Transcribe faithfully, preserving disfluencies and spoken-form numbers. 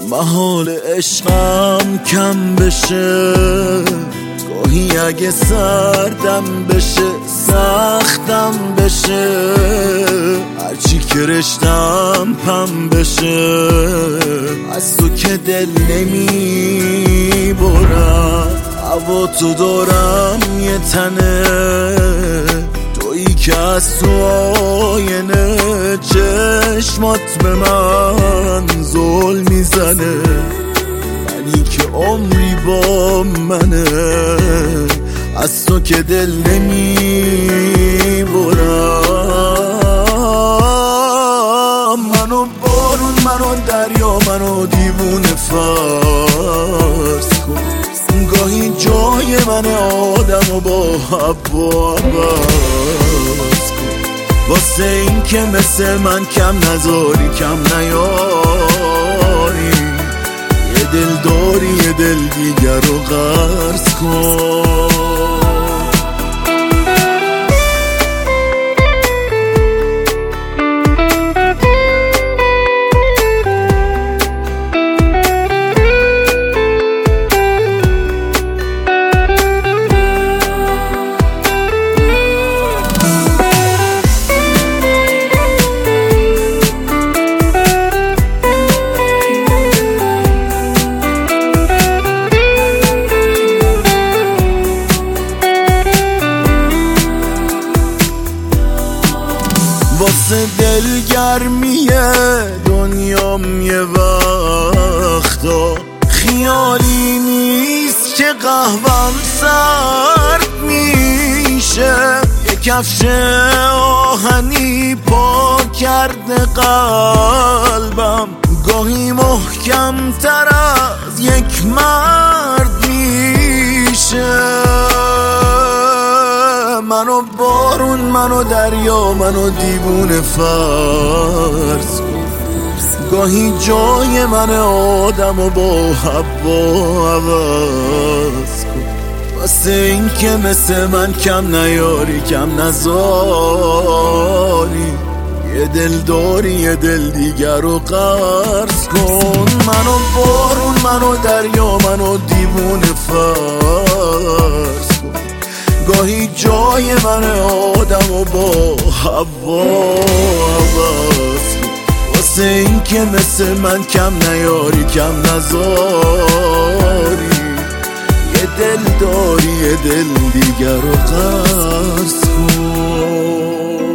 محال عشقم کم بشه، گاهی اگه سردم بشه سختم بشه، هرچی که رشتم پم بشه، از تو که دل نمی برم. هوا تو دارم یه تنه، تویی که از تو آینه چشمات به من ظلم میزنه، منی که عمری با منه، از تو که دل نمی برم. منو بارون، منو دریا، منو دیوونه فرض کن، گاهی جای من آدم و با حوا عوض کن، واسه این که مثل من کم نذاری کم نیاری، یه دل داری یه دل دیگر رو غرض کن. واسه دلگرمیه دنیام یه وقتا خیالی نیست که قهوم سرد میشه، یه کفش آهنی پا کرده قلبم، گاهی محکم تر از یک مرد میشه. منو بارون، منو دریا، منو دیوونه فرض کن، گاهی جای من آدم و با حوا عوض کن، واسه این که مثل من کم نیاری کم نذاری، یه دل داری یه دل دیگر رو قرض کن. منو بارون، منو دریا، منو دیوونه فرض کن، گاهی جای من آدم و با حوا عوض کن، واسه این که مثل من کم نیاری کم نذاری، یه دل داری یه دل دیگر رو قرض کن.